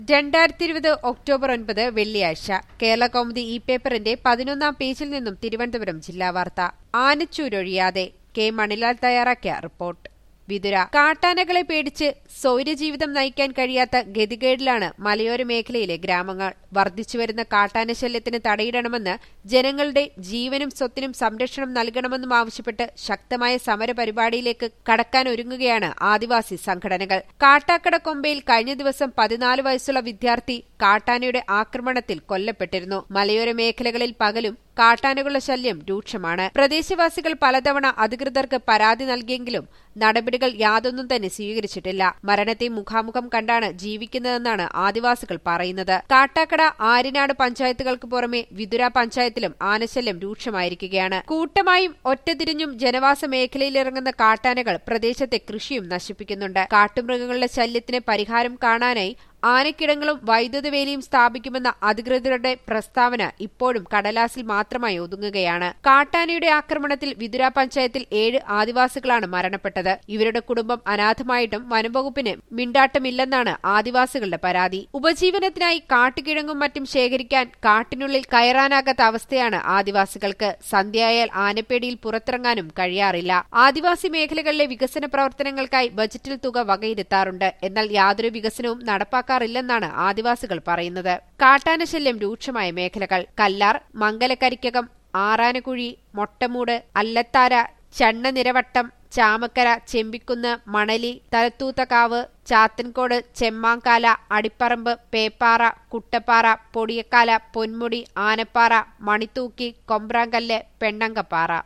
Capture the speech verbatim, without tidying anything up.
രണ്ടായിരത്തി ഇരുപത് ഒക്ടോബർ ഒൻപത് വെള്ളിയാഴ്ച കേരളകൗമുദി ഇ പേപ്പറിന്റെ പതിനൊന്നാം പേജിൽ നിന്നും തിരുവനന്തപുരം ജില്ലാ വാർത്ത. ആനച്ചൂരൊഴിയാതെ കെ മണിലാൽ തയ്യാറാക്കിയ റിപ്പോർട്ട്. വിതുര. കാട്ടാനകളെ പേടിച്ച് സ്വൈരജീവിതം നയിക്കാൻ കഴിയാത്ത ഗതികേടിലാണ് മലയോര മേഖലയിലെ ഗ്രാമങ്ങൾ. വർദ്ധിച്ചുവരുന്ന കാട്ടാനശല്യത്തിന് തടയിടണമെന്ന് ജനങ്ങളുടെ ജീവനും സ്വത്തിനും സംരക്ഷണം നൽകണമെന്നും ആവശ്യപ്പെട്ട് ശക്തമായ സമരപരിപാടിയിലേക്ക് കടക്കാനൊരുങ്ങുകയാണ് ആദിവാസി സംഘടനകൾ. കാട്ടാക്കട കൊമ്പയിൽ കഴിഞ്ഞ ദിവസം പതിനാല് വയസ്സുള്ള വിദ്യാർത്ഥി കാട്ടാനയുടെ ആക്രമണത്തിൽ കൊല്ലപ്പെട്ടിരുന്നു. മലയോര മേഖലകളിൽ പകലും കാട്ടാനകളുടെ ശല്യം രൂക്ഷമാണ്. പ്രദേശവാസികൾ പലതവണ അധികൃതർക്ക് പരാതി നൽകിയെങ്കിലും നടപടികൾ യാതൊന്നും തന്നെ സ്വീകരിച്ചിട്ടില്ല. മരണത്തെ മുഖാമുഖം കണ്ടാണ് ജീവിക്കുന്നതെന്നാണ് ആദിവാസികൾ പറയുന്നത്. കാട്ടാക്കട, ആര്യനാട് പഞ്ചായത്തുകൾക്ക് പുറമെ വിതുര പഞ്ചായത്തിലും ആനശല്യം രൂക്ഷമായിരിക്കുകയാണ്. കൂട്ടമായും ഒറ്റതിരിഞ്ഞും ജനവാസ മേഖലയിലിറങ്ങുന്ന കാട്ടാനകൾ പ്രദേശത്തെ കൃഷിയും നശിപ്പിക്കുന്നുണ്ട്. കാട്ടുമൃഗങ്ങളുടെ ശല്യത്തിന് പരിഹാരം കാണാനായി ആനക്കിടങ്ങളും വൈദ്യുത വേലിയും സ്ഥാപിക്കുമെന്ന അധികൃതരുടെ പ്രസ്താവന ഇപ്പോഴും കടലാസിൽ മാത്രമായി ഒതുങ്ങുകയാണ്. കാട്ടാനയുടെ ആക്രമണത്തിൽ വിതുര പഞ്ചായത്തിൽ ഏഴ് ആദിവാസികളാണ് മരണപ്പെട്ടത്. ഇവരുടെ കുടുംബം അനാഥമായിട്ടും വനംവകുപ്പിന് മിണ്ടാട്ടമില്ലെന്നാണ് ആദിവാസികളുടെ പരാതി. ഉപജീവനത്തിനായി കാട്ടുകിഴങ്ങും മറ്റും ശേഖരിക്കാൻ കാട്ടിനുള്ളിൽ കയറാനാകാത്ത അവസ്ഥയാണ് ആദിവാസികൾക്ക്. സന്ധ്യയായാൽ ആനപ്പേടിയിൽ പുറത്തിറങ്ങാനും കഴിയാറില്ല. ആദിവാസി മേഖലകളിലെ വികസന പ്രവർത്തനങ്ങൾക്കായി ബജറ്റിൽ തുക വകയിരുത്താറുണ്ട്. എന്നാൽ യാതൊരു വികസനവും നടപ്പാക്കാൻ ില്ലെന്നാണ് ആദിവാസികൾ പറയുന്നത്. കാട്ടാനശല്യം രൂക്ഷമായ മേഖലകൾ കല്ലാർ, മംഗലക്കരിക്കകം, ആറാനക്കുഴി, മൊട്ടമൂട്, അല്ലത്താര, ചണ്ണനിരവട്ടം, ചാമക്കര, ചെമ്പിക്കുന്ന്, മണലി, തലത്തൂത്തക്കാവ്, ചാത്തൻകോട്, ചെമ്മാങ്കാല, അടിപ്പറമ്പ്, പേപ്പാറ, കുട്ടപ്പാറ, പൊടിയക്കാല, പൊന്മുടി, ആനപ്പാറ, മണിത്തൂക്കി, കൊമ്പ്രാങ്കല്ല്, പെണ്ണങ്കപ്പാറ.